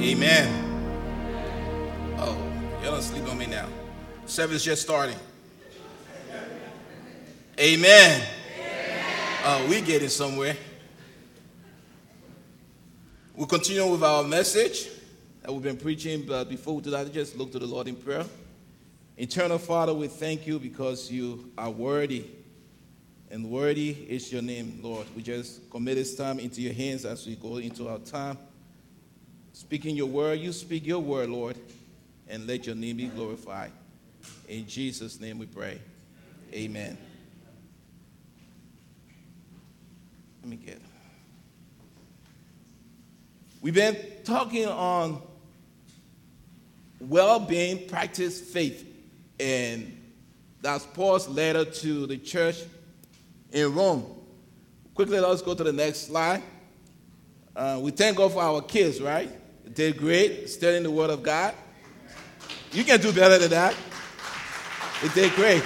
Amen. Oh, y'all don't sleep on me now. Service just starting. Amen. Oh, we're getting somewhere. We'll continue with our message that we've been preaching, but before we do that, just look to the Lord in prayer. Eternal Father, we thank you because you are worthy, and worthy is your name, Lord. We just commit this time into your hands as we go into our time. Speaking your word, you speak your word, Lord, and let your name be glorified. In Jesus' name we pray. Amen. Let me get it. We've been talking on well-being, practice faith, and that's Paul's letter to the church in Rome. Quickly, let's go to the next slide. We thank God for our kids, right? They did great, studying the Word of God. You can do better than that. They did great.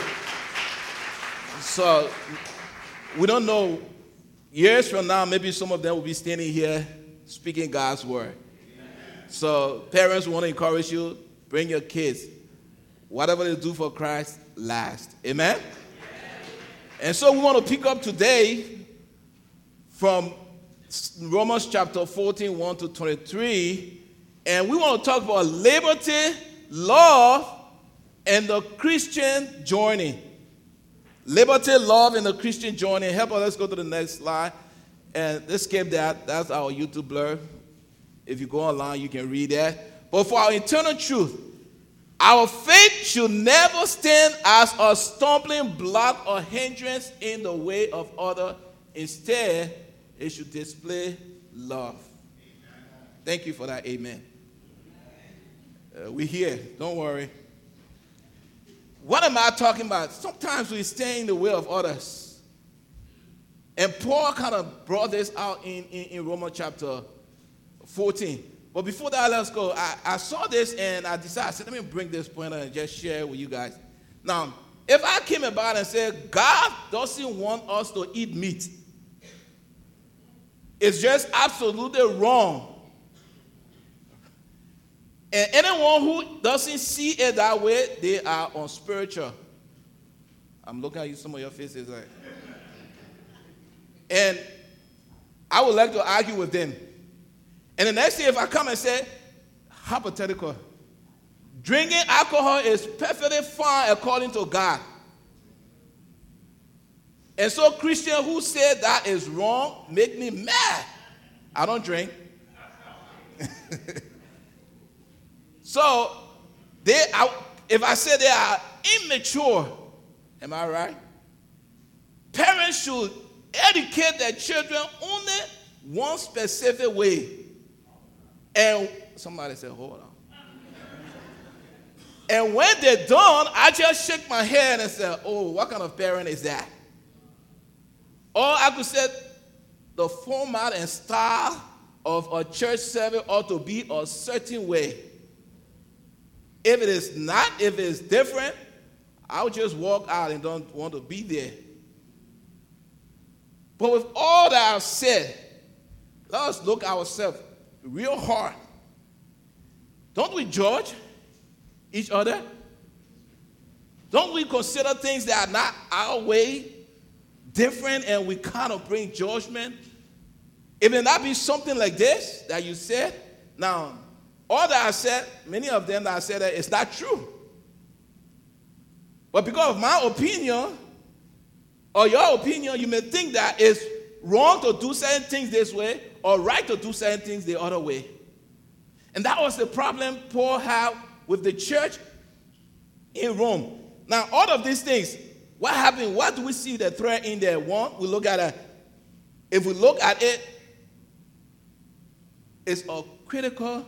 So, we don't know, years from now, maybe some of them will be standing here speaking God's Word. So, parents want to encourage you, bring your kids. Whatever they do for Christ, last. Amen? And so we want to pick up today from Romans chapter 14, 1 to 23. And we want to talk about liberty, love, and the Christian journey. Liberty, love, and the Christian journey. Help us, let's go to the next slide. And let's skip that. That's our YouTube blur. If you go online, you can read that. But for our eternal truth, our faith should never stand as a stumbling block or hindrance in the way of others. Instead, it should display love. Amen. Thank you for that. Amen. We're here. Don't worry. What am I talking about? Sometimes we stay in the way of others. And Paul kind of brought this out in Romans chapter 14. But before that, let's go. I saw this and I decided, I said, let me bring this point and just share with you guys. Now, if I came about and said, God doesn't want us to eat meat, it's just absolutely wrong. And anyone who doesn't see it that way, they are unspiritual. I'm looking at you, some of your faces. Like. And I would like to argue with them. And the next thing, if I come and say, hypothetical, drinking alcohol is perfectly fine according to God. And so Christians who say that is wrong make me mad. I don't drink. So, if I say they are immature, am I right? Parents should educate their children only one specific way. And somebody said, hold on. And when they're done, I just shake my head and say, oh, what kind of parent is that? Or I could say the format and style of a church service ought to be a certain way. If it is not, if it's different, I'll just walk out and don't want to be there. But with all that I've said, let us look at ourselves real hard. Don't we judge each other? Don't we consider things that are not our way different and we kind of bring judgment? It may not be something like this that you said. Now, all that I said, many of them that I said that it's not true. But because of my opinion or your opinion, you may think that it's wrong to do certain things this way or right to do certain things the other way. And that was the problem Paul had with the church in Rome. Now, all of these things, what happened? What do we see the thread in there? One, we look at it. If we look at it, it's a critical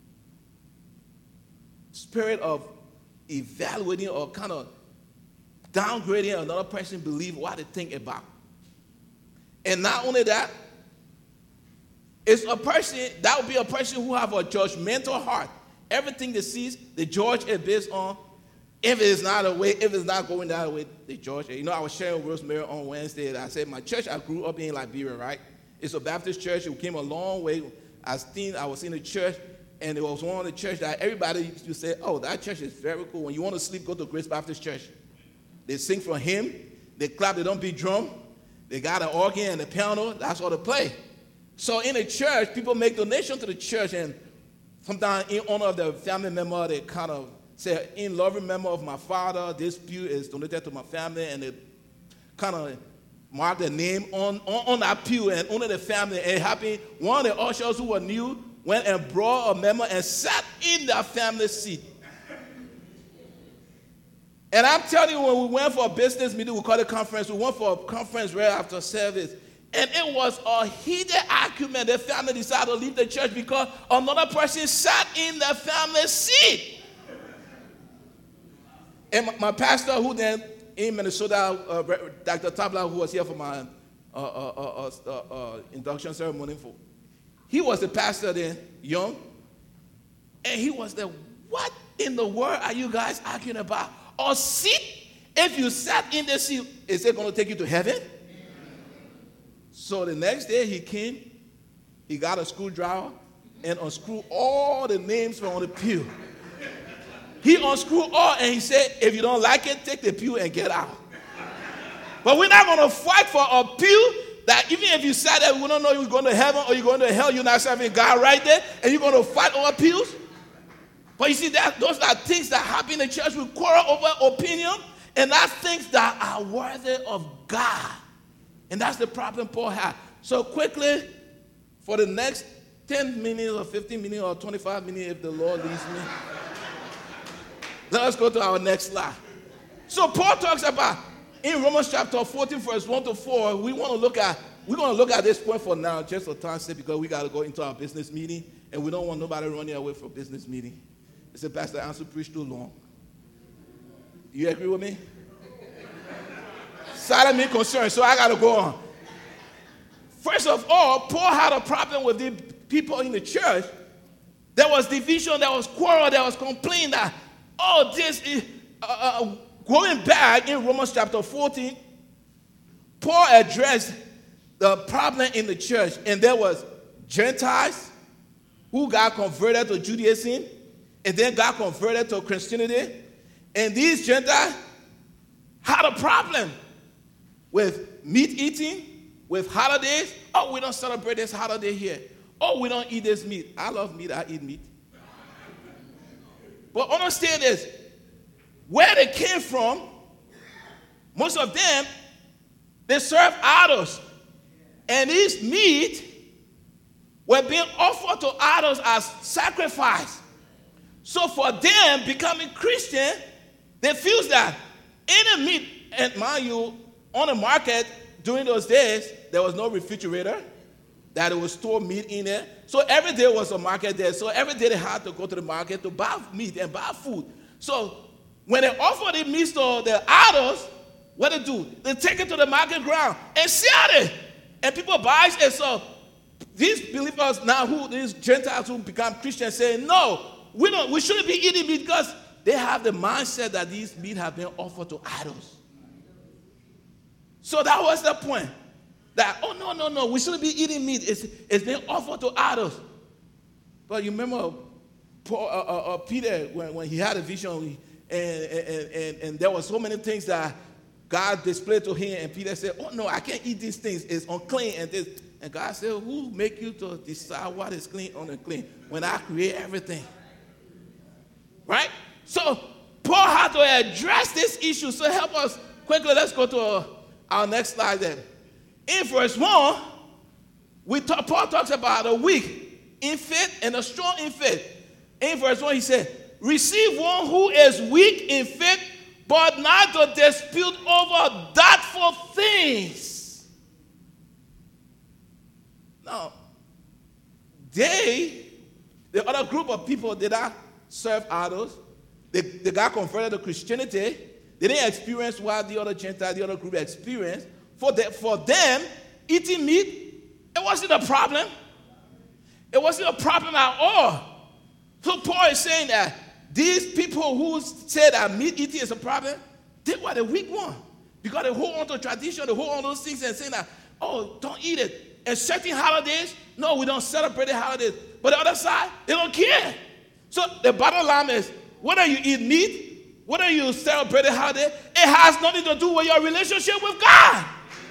spirit of evaluating or kind of downgrading another person's belief, what they think about. And not only that, it's a person, that would be a person who have a judgmental heart. Everything they see, they judge it based on if it is not a way, if it's not going that way, they judge it. You know, I was sharing with Rosemary on Wednesday that I said my church, I grew up in Liberia, right? It's a Baptist church. We came a long way. I was in the church And it was one of the church that everybody used to say, oh, that church is very cool. When you want to sleep, go to Grace Baptist Church. They sing for him. They clap. They don't beat drum. They got an organ and a piano. That's all they play. So in the church, people make donations to the church. And sometimes in honor of their family member, they kind of say, in loving memory of my father, this pew is donated to my family. And they kind of mark their name on that pew and honor the family. And it happened, one of the ushers who were new went and brought a member and sat in that family seat. And I'm telling you, when we went for a business meeting, we call it conference, we went for a conference right after service. And it was a heated argument. The family decided to leave the church because another person sat in the family seat. And my pastor, who then in Minnesota, Dr. Tabla, who was here for my induction ceremony, he was the pastor then, young. And he was the, what in the world are you guys arguing about? A seat? If you sat in the seat, is it going to take you to heaven? So the next day he came, he got a screwdriver and unscrewed all the names from the pew. He unscrewed all and he said, if you don't like it, take the pew and get out. But we're not going to fight for a pew that even if you sat there, we don't know you're going to heaven or you're going to hell, you're not serving God right there, and you're going to fight over pews. But you see, those are things that happen in the church. We quarrel over opinion, and that's things that are worthy of God. And that's the problem Paul had. So quickly, for the next 10 minutes or 15 minutes or 25 minutes, if the Lord leads me, let us go to our next slide. So Paul talks about, in Romans chapter 14, verse 1 to 4, we're going to look at this point for now, just for time's sake, because we got to go into our business meeting, and we don't want nobody running away from business meeting. They say, Pastor Ansel preached too long. You agree with me? Silent me concerned, so I got to go on. First of all, Paul had a problem with the people in the church. There was division, there was quarrel, there was complaint that, oh, this is... Going back in Romans chapter 14, Paul addressed the problem in the church, and there was Gentiles who got converted to Judaism and then got converted to Christianity. And these Gentiles had a problem with meat eating, with holidays. Oh, we don't celebrate this holiday here. Oh, we don't eat this meat. I love meat, I eat meat. But understand this. Where they came from, most of them, they served idols. And these meat were being offered to idols as sacrifice. So for them, becoming Christian, they feel that any meat, and mind you, on the market during those days, there was no refrigerator that it would store meat in there. So every day was a market there. So every day they had to go to the market to buy meat and buy food. So when they offer the meat to the idols, what they do? They take it to the market ground and sell it. And people buy it. And so these believers now, these Gentiles who become Christians, say, no, we shouldn't be eating meat because they have the mindset that these meat have been offered to idols. So that was the point. That, oh, no, we shouldn't be eating meat. It's been offered to idols. But you remember Peter, when he had a vision, and there were so many things that God displayed to him, and Peter said, oh no, I can't eat these things, it's unclean. And God said, who make you to decide what is clean or unclean when I create everything? Right? So Paul had to address this issue. So help us quickly. Let's go to our next slide then. In verse 1, Paul talks about a weak in faith and a strong in faith. In verse 1, he said, receive one who is weak in faith, but not to dispute over doubtful things. Now, the other group of people did not serve idols. They got converted to Christianity. They didn't experience what the other Gentiles, the other group experienced. For them, eating meat, it wasn't a problem. It wasn't a problem at all. So Paul is saying that these people who say that meat eating is a problem, they were the weak one. Because they hold on to tradition, they hold on to those things and saying that, oh, don't eat it. And certain holidays, no, we don't celebrate the holidays. But the other side, they don't care. So the bottom line is, whether you eat meat, whether you celebrate a holiday, it has nothing to do with your relationship with God.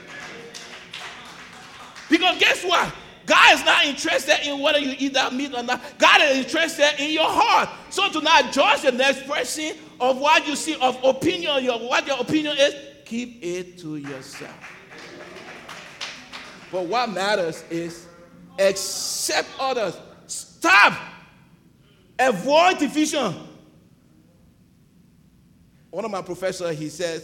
Because guess what? God is not interested in whether you eat that meat or not. God is interested in your heart. So do not judge the next person of what you see, of opinion, what your opinion is. Keep it to yourself. But what matters is accept others. Stop. Avoid division. One of my professors, he says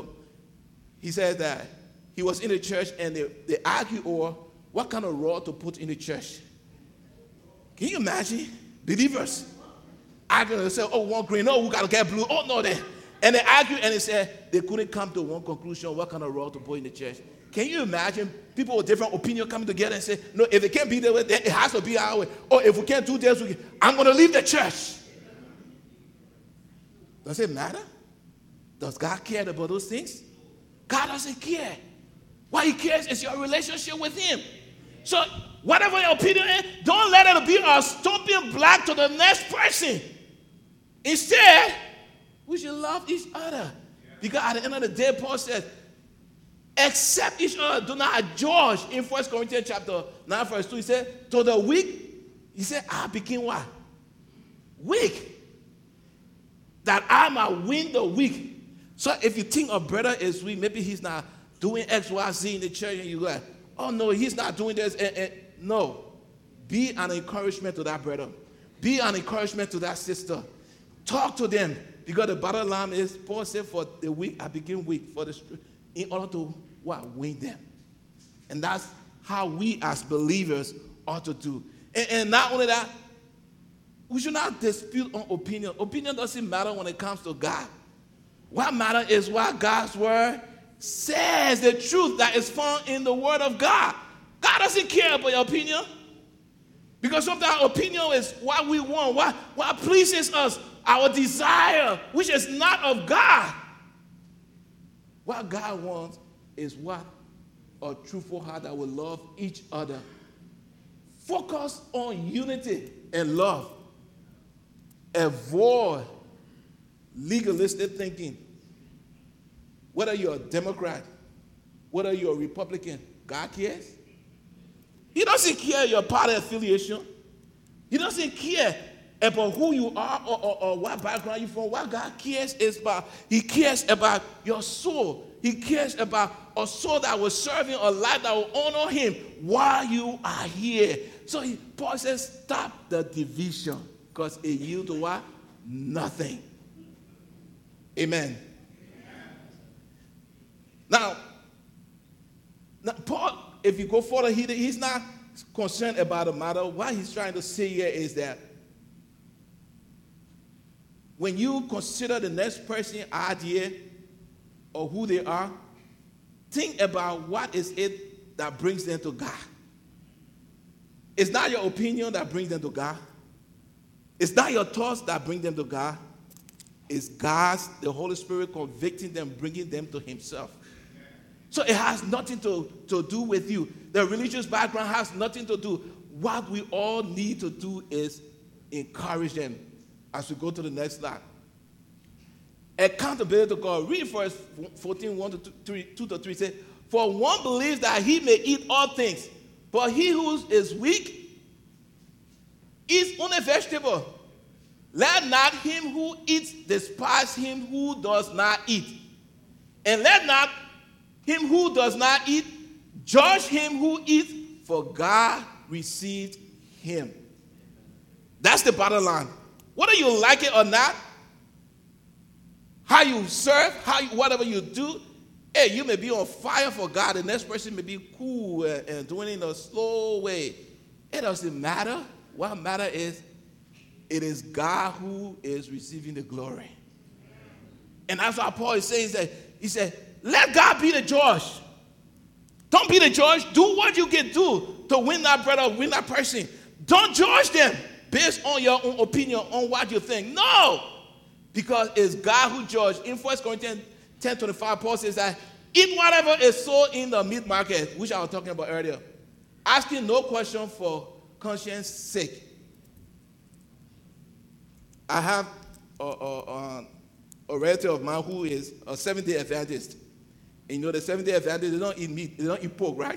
that he was in the church and they argued over what kind of rod to put in the church. Can you imagine? Believers arguing and say, oh, one green, oh, we got to get blue, oh, no, then. And they argued and they said they couldn't come to one conclusion what kind of rod to put in the church. Can you imagine people with different opinions coming together and say, no, if it can't be their way, then it has to be our way. Or if we can't do this, I'm going to leave the church. Does it matter? Does God care about those things? God doesn't care. What he cares is your relationship with him. So whatever your opinion is, don't let it be a stumbling block to the next person. Instead, we should love each other. Because at the end of the day, Paul says, accept each other. Do not judge. In 1 Corinthians chapter 9, verse 2, he said, to the weak, he said, I became what? Weak. That I might win the weak. So if you think a brother is weak, maybe he's not doing X, Y, Z in the church, and you're like, oh no, he's not doing this. No. Be an encouragement to that brother. Be an encouragement to that sister. Talk to them. Because the bottom line is, Paul said, for the weak, I became weak. In order to what? Win them. And that's how we as believers ought to do. And not only that, we should not dispute on opinion. Opinion doesn't matter when it comes to God. What matters is what God's word says, the truth that is found in the word of God. God doesn't care about your opinion. Because sometimes opinion is what we want, what pleases us, our desire, which is not of God. What God wants is what? A truthful heart that will love each other. Focus on unity and love. Avoid legalistic thinking. Whether you're a Democrat, whether you're a Republican, God cares. He doesn't care your party affiliation. He doesn't care about who you are or what background you're from. What God cares is about, he cares about your soul. He cares about a soul that will serve him, a life that will honor him while you are here. So Paul says, stop the division because it yields to what? Nothing. Amen. Now, Paul, if you go further, he's not concerned about the matter. What he's trying to say here is that when you consider the next person's idea or who they are, think about what is it that brings them to God. It's not your opinion that brings them to God. It's not your thoughts that bring them to God. It's God's, the Holy Spirit convicting them, bringing them to himself. So it has nothing to do with you. The religious background has nothing to do. What we all need to do is encourage them. As we go to the next slide. Accountability to God. Read verse 14, 2 to 3. Say, for one believes that he may eat all things, but he who is weak eats only vegetable. Let not him who eats despise him who does not eat. And let not him who does not eat judge him who eats, for God received him. That's the bottom line. Whether you like it or not, how you serve, whatever you do, hey, you may be on fire for God. The next person may be cool and doing it in a slow way. It doesn't matter. What matters is it is God who is receiving the glory. And that's why Paul is saying, he said, let God be the judge. Don't be the judge. Do what you can do to win that brother, win that person. Don't judge them based on your own opinion, on what you think. No! Because it's God who judges. In 1 Corinthians 10:25, Paul says that eat whatever is sold in the meat market, which I was talking about earlier. Asking no question for conscience sake. I have a relative of mine who is a Seventh-day Adventist. And you know the Seventh-day Adventists, they don't eat meat, they don't eat pork, right?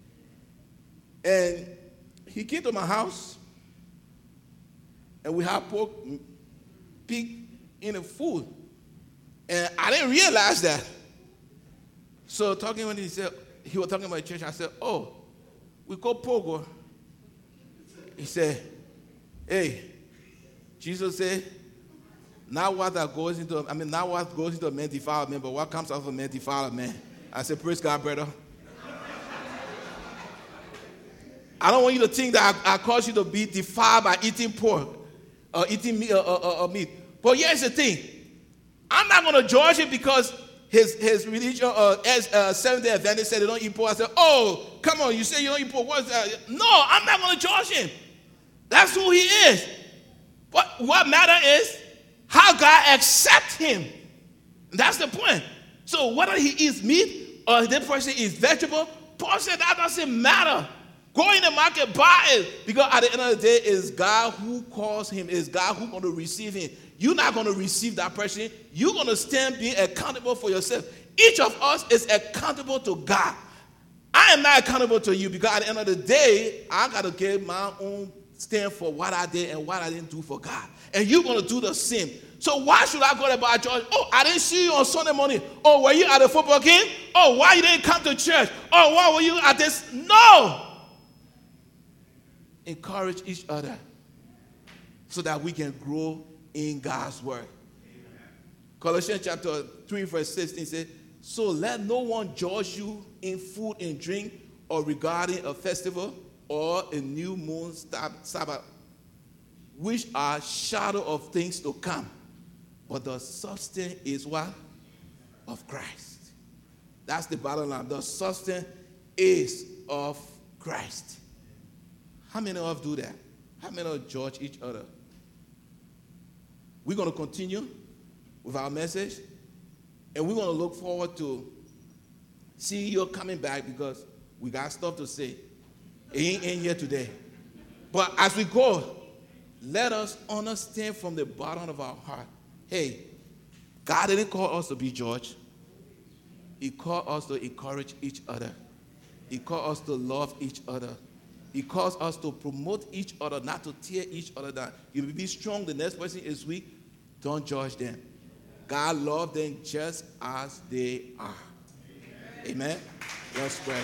And he came to my house, and we had pork, pig in the food. And I didn't realize that. So talking when he was talking about church, I said, oh, we call pork. He said, hey, Jesus said, not what goes into a man defile a man, but what comes out of a man defile a man. I said, praise God, brother. I don't want you to think that I caused you to be defiled by eating pork or eating meat. But here's the thing. I'm not going to judge it because his religion, Seventh-day Adventist said they don't eat pork. I said, oh, come on, you say you don't eat pork. What's that? No, I'm not going to judge him. That's who he is. But what matters is how God accepts him. That's the point. So whether he eats meat or the person eats vegetable, Paul said that doesn't matter. Go in the market, buy it. Because at the end of the day, it's God who calls him. It's God who's going to receive him. You're not going to receive that person. You're going to stand being accountable for yourself. Each of us is accountable to God. I am not accountable to you because at the end of the day, I got to give my own stand for what I did and what I didn't do for God. And you're going to do the same. So why should I go about church? Oh, I didn't see you on Sunday morning. Oh, were you at the football game? Oh, why you didn't come to church? Oh, why were you at this? No. Encourage each other so that we can grow in God's word. Amen. Colossians chapter 3 verse 16 says, so let no one judge you in food and drink or regarding a festival or a new moon Sabbath, which are shadow of things to come. But the substance is what? Of Christ. That's the bottom line. The substance is of Christ. How many of us do that? How many of us judge each other? We're going to continue with our message, and we're going to look forward to seeing you coming back because we got stuff to say. It ain't here today. But as we go, let us understand from the bottom of our heart, hey, God didn't call us to be judged. He called us to encourage each other. He called us to love each other. He calls us to promote each other, not to tear each other down. You will be strong, the next person is weak. Don't judge them. God loves them just as they are. Amen? Let's pray.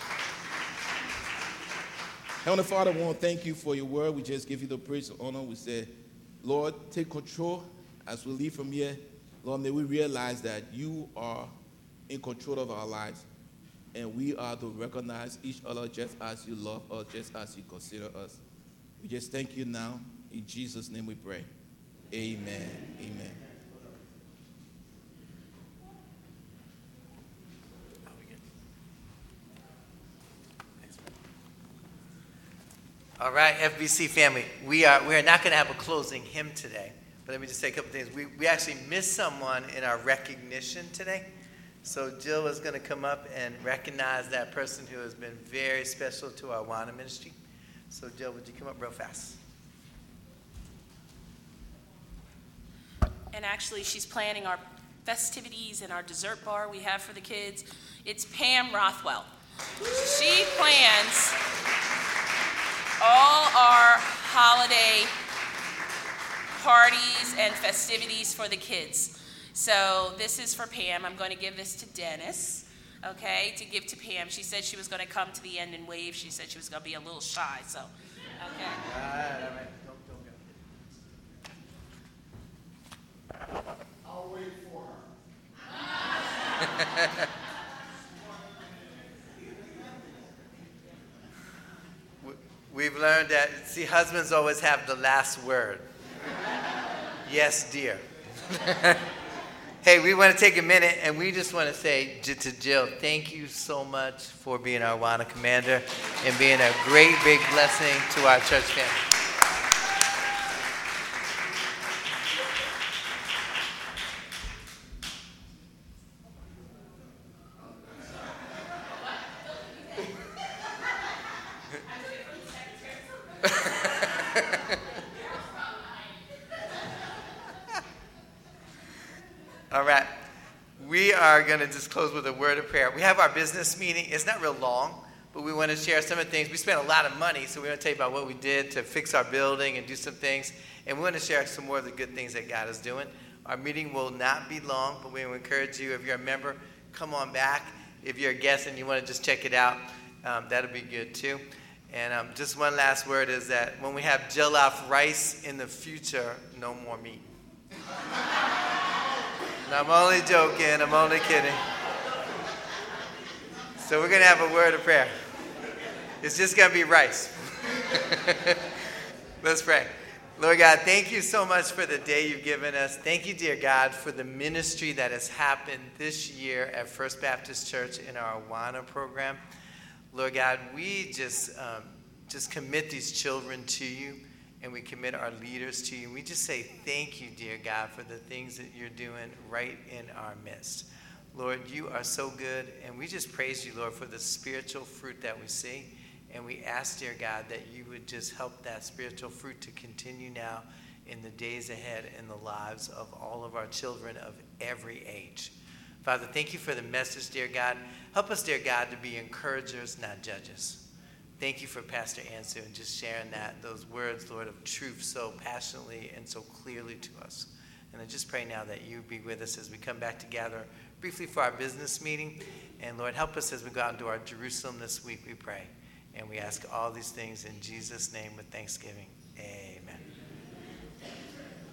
Heavenly Father, I want to thank you for your word. We just give you the praise and honor. We say, Lord, take control as we leave from here. Lord, may we realize that you are in control of our lives. And we are to recognize each other just as you love us, just as you consider us. We just thank you now. In Jesus' name we pray. Amen. Amen. All right, FBC family, we are not going to have a closing hymn today. But let me just say a couple things. We actually missed someone in our recognition today. So Jill is going to come up and recognize that person who has been very special to our Awana ministry. So Jill, would you come up real fast? And actually, she's planning our festivities and our dessert bar we have for the kids. It's Pam Rothwell. She plans all our holiday parties and festivities for the kids. So this is for Pam. I'm going to give this to Dennis, okay, to give to Pam. She said she was going to come to the end and wave. She said she was going to be a little shy, so, okay. All right. Don't go. I'll wait for her. We've learned that, see, husbands always have the last word. Yes, dear. Hey, we want to take a minute, and we just want to say to Jill, thank you so much for being our Awana commander and being a great, big blessing to our church family. We are going to just close with a word of prayer. We have our business meeting. It's not real long, but we want to share some of the things. We spent a lot of money, so we want to tell you about what we did to fix our building and do some things. And we want to share some more of the good things that God is doing. Our meeting will not be long, but we will encourage you, if you're a member, come on back. If you're a guest and you want to just check it out, that'll be good too. And just one last word is that when we have jollof rice in the future, no more meat. And I'm only joking. I'm only kidding. So we're going to have a word of prayer. It's just going to be rice. Let's pray. Lord God, thank you so much for the day you've given us. Thank you, dear God, for the ministry that has happened this year at First Baptist Church in our Awana program. Lord God, we just commit these children to you, and we commit our leaders to you. We just say thank you, dear God, for the things that you're doing right in our midst. Lord, you are so good, and we just praise you, Lord, for the spiritual fruit that we see. And we ask, dear God, that you would just help that spiritual fruit to continue now in the days ahead in the lives of all of our children of every age. Father, thank you for the message, dear God. Help us, dear God, to be encouragers, not judges. Thank you for Pastor Ansu and just sharing those words, Lord, of truth so passionately and so clearly to us. And I just pray now that you be with us as we come back together briefly for our business meeting. And Lord, help us as we go out into our Jerusalem this week, we pray. And we ask all these things in Jesus' name with thanksgiving.